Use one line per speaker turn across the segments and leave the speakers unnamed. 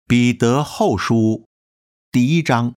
彼得后书第1章。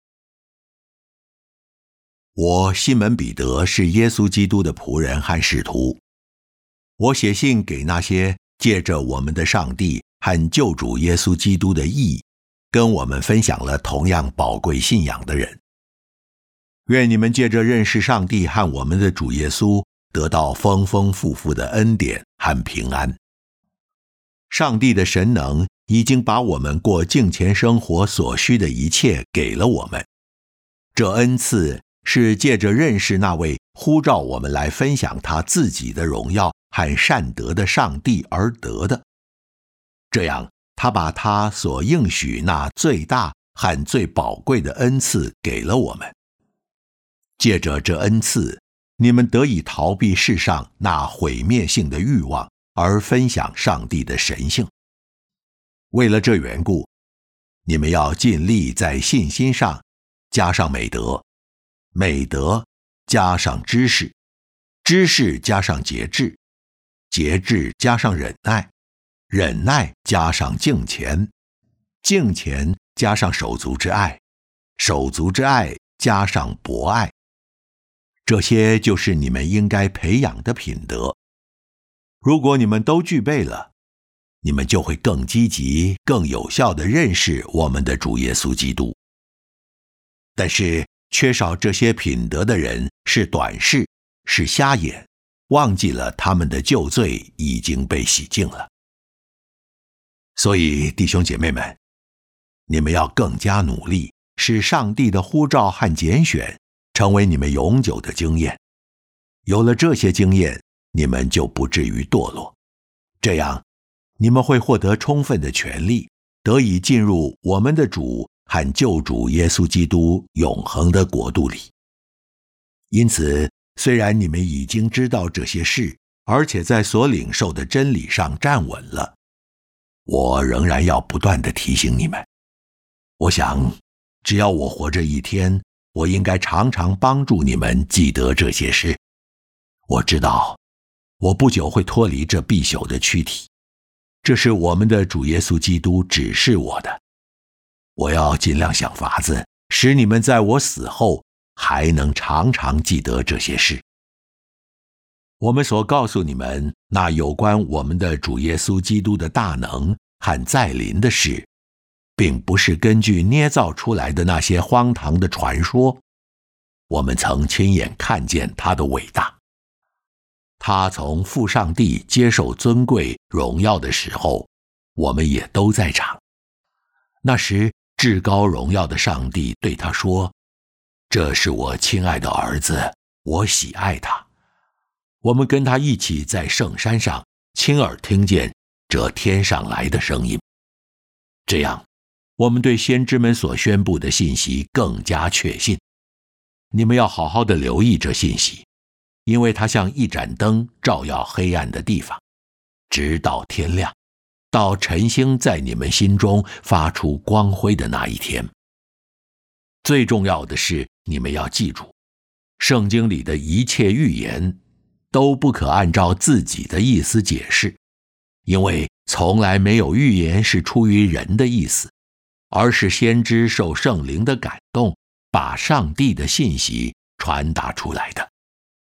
我西门彼得是耶稣基督的仆人和使徒。我写信给那些借着我们的上帝和救主耶稣基督的义，跟我们分享了同样宝贵信仰的人。愿你们借着认识上帝和我们的主耶稣，得到丰丰富富的恩典和平安。上帝的神能已经把我们过敬虔生活所需的一切给了我们。这恩赐是借着认识那位呼召我们来分享他自己的荣耀和善德的上帝而得的。这样，他把他所应许那最大和最宝贵的恩赐给了我们。借着这恩赐，你们得以逃避世上那毁灭性的欲望，而分享上帝的神性。为了这缘故，你们要尽力在信心上加上美德，美德加上知识，知识加上节制，节制加上忍耐，忍耐加上敬虔，敬虔加上手足之爱，手足之爱加上博爱。这些就是你们应该培养的品德。如果你们都具备了，你们就会更积极、更有效地认识我们的主耶稣基督。但是缺少这些品德的人是短视，是瞎眼，忘记了他们的旧罪已经被洗净了。所以弟兄姐妹们，你们要更加努力，使上帝的呼召和拣选成为你们永久的经验。有了这些经验，你们就不至于堕落。这样，你们会获得充分的权利，得以进入我们的主和救主耶稣基督永恒的国度里。因此，虽然你们已经知道这些事，而且在所领受的真理上站稳了，我仍然要不断地提醒你们。我想，只要我活着一天，我应该常常帮助你们记得这些事。我知道，我不久会脱离这必朽的躯体，这是我们的主耶稣基督指示我的。我要尽量想法子，使你们在我死后还能常常记得这些事。我们所告诉你们那有关我们的主耶稣基督的大能和再临的事，并不是根据捏造出来的那些荒唐的传说。我们曾亲眼看见他的伟大。他从父上帝接受尊贵荣耀的时候，我们也都在场。那时至高荣耀的上帝对他说：这是我亲爱的儿子，我喜爱他。我们跟他一起在圣山上亲耳听见这天上来的声音。这样，我们对先知们所宣布的信息更加确信。你们要好好的留意这信息，因为它像一盏灯照耀黑暗的地方，直到天亮，到晨星在你们心中发出光辉的那一天。最重要的是，你们要记住，圣经里的一切预言都不可按照自己的意思解释，因为从来没有预言是出于人的意思，而是先知受圣灵的感动，把上帝的信息传达出来的。